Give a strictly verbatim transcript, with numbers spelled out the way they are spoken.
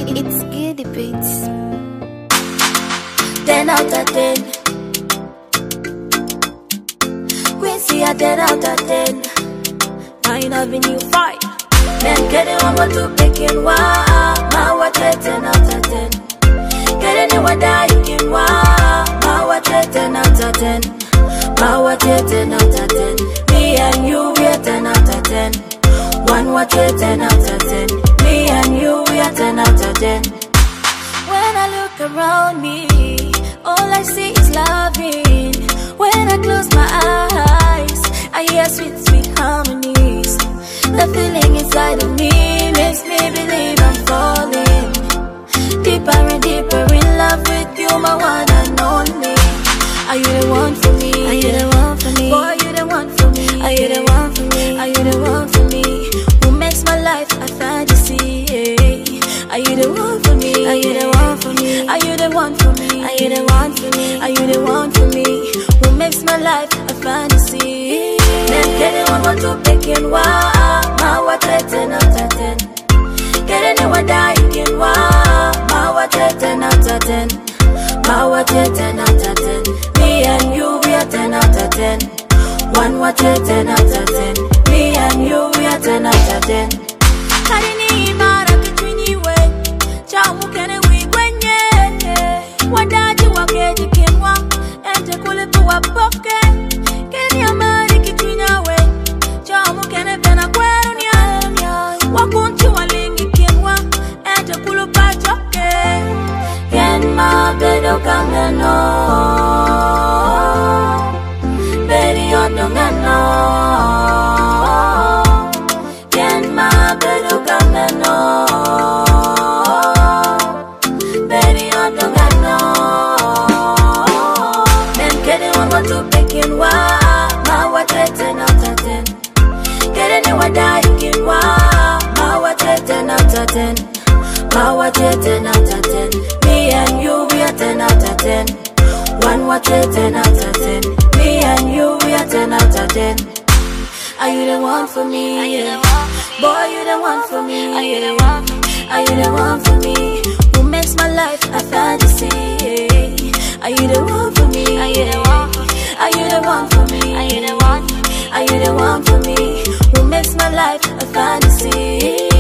It's Giddy Beats. Ten out of ten. Quincy a ten out of ten. Nine Avenue five. Then get it one more to picking one. My water ten out of ten. Get it one die in one. My water ten out of ten. My water ten out of ten. Me and you we are ten out of ten. One water ten out of ten. Me and you we are ten out of ten. When I look around me, all I see is loving. When I close my eyes, I hear sweet, sweet harmonies. The feeling inside of me makes me believe I'm falling deeper and deeper in love with you, my one and only. Are you the one for me? Are you the one for me? Boy, you the one for me. Are you the one for me? Are you the one for me? Who makes my life a fantasy? Are you the one for me? Are you the one for me? Are you the one for me? Are you the one for me? Are you the one for me? Who makes my life a fantasy? Then get it one more to pick in one. My water ten out of ten. Get it one die in one. My water ten out of ten. My water ten out of ten. Me and you we are ten out of ten. One water ten out of ten. Me and you we are ten out of ten. Karini mara kitwiniwe chamu kene wigwenye wadaji wakeji kinwa ente kulipu wapoke keni amari kitwinawe chamu kene pena kwenu nya wakunchi walingi kinwa ente kulupa choke ken ma bedo kameno beri ondo ngeno ken ma bedo kameno beri ondo ngeno then get it one more to pick in wa ma water ten out of ten. Get it one die in wa ma water ten out of ten. My water ten out of ten. Me and you we are ten out of ten. One water ten out of ten. Me and you we are ten out of ten. Are you the one for me? Are you the one? Boy, you the one for me. Are you the one? Are you the one for me? Who makes my life a fantasy? Are you the one for me? Are you the one? Are you the one for me? Are you the one? Are you the one for me? Who makes my life a fantasy?